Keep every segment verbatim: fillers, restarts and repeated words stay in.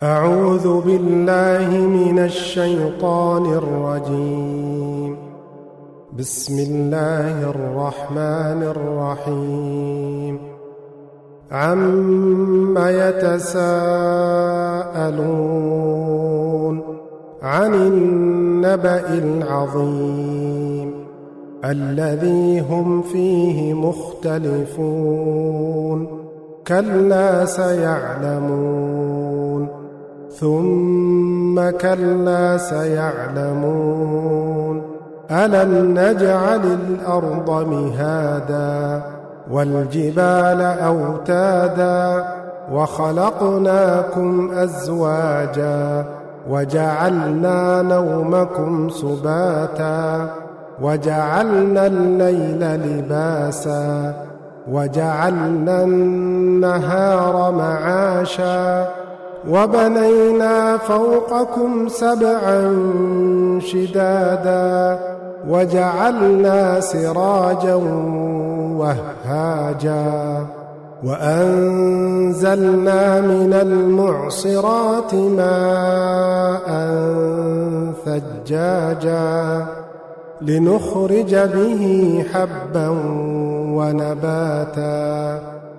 أعوذ بالله من الشيطان الرجيم. بسم الله الرحمن الرحيم. عم يتساءلون عن النبأ العظيم الذي هم فيه مختلفون كلا سيعلمون ثم كلا سيعلمون ألم نجعل الأرض مهادا والجبال أوتادا وخلقناكم أزواجا وجعلنا نومكم سباتا وجعلنا الليل لباسا وجعلنا النهار معاشا وبنينا فوقكم سبعا شدادا وجعلنا سراجا وهاجا وأنزلنا من المعصرات ماء ثجاجا لنخرج به حبا ونباتا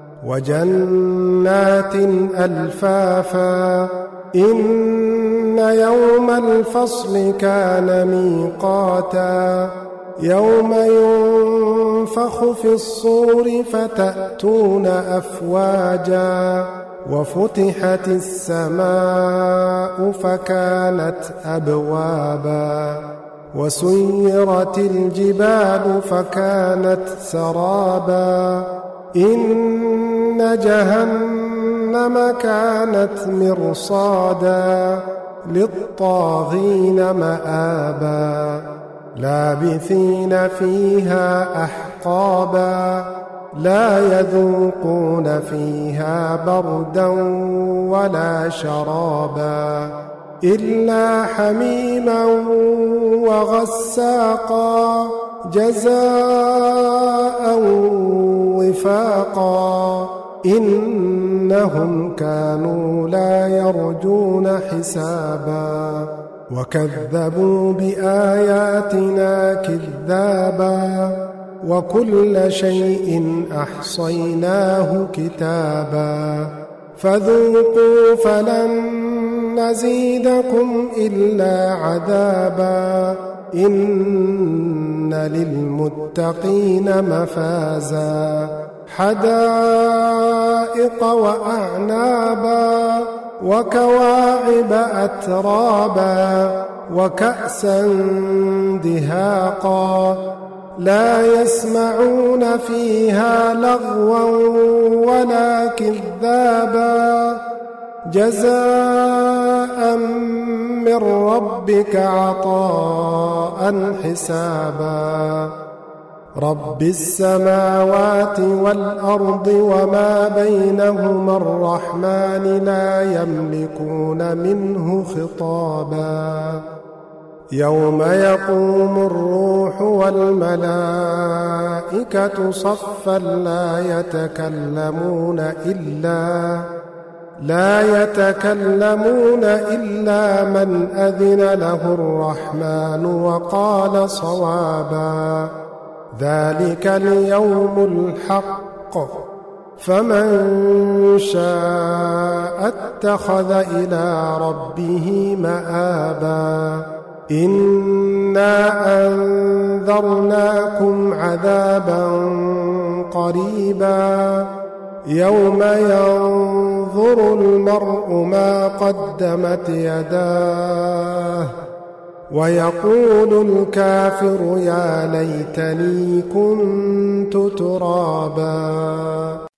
وجنات ألفافا إن يوم الفصل كان ميقاتا يوم ينفخ في الصور فتأتون أفواجا وفتحت السماء فكانت أبوابا وسيرت الجبال فكانت سرابا إن جهنم كانت مرصادا للطاغين مآبا لابثين فيها أحقابا لا يذوقون فيها بردا ولا شرابا إلا حميما وغساقا جزاء وفاقا إنهم كانوا لا يرجون حسابا وكذبوا بآياتنا كذابا وكل شيء أحصيناه كتابا فذوقوا فلن نزيدكم إلا عذابا إن للمتقين مفازا حدائق وأعنابا وكواعب أترابا وكأسا دهاقا لا يسمعون فيها لغوا ولا كذابا جزاء من ربك عطاء حسابا رب السماوات والأرض وما بينهما الرحمن لا يملكون منه خطابا يوم يقوم الروح والملائكة صفا لا يتكلمون إلا لا يتكلمون إلا من أذن له الرحمن وقال صوابا ذلك اليوم الحق فمن شاء اتخذ إلى ربه مآبا إنا أنذرناكم عذابا قريبا يوم ينظر المرء ما قدمت يداه ويقول الكافر يا ليتني كنت ترابا.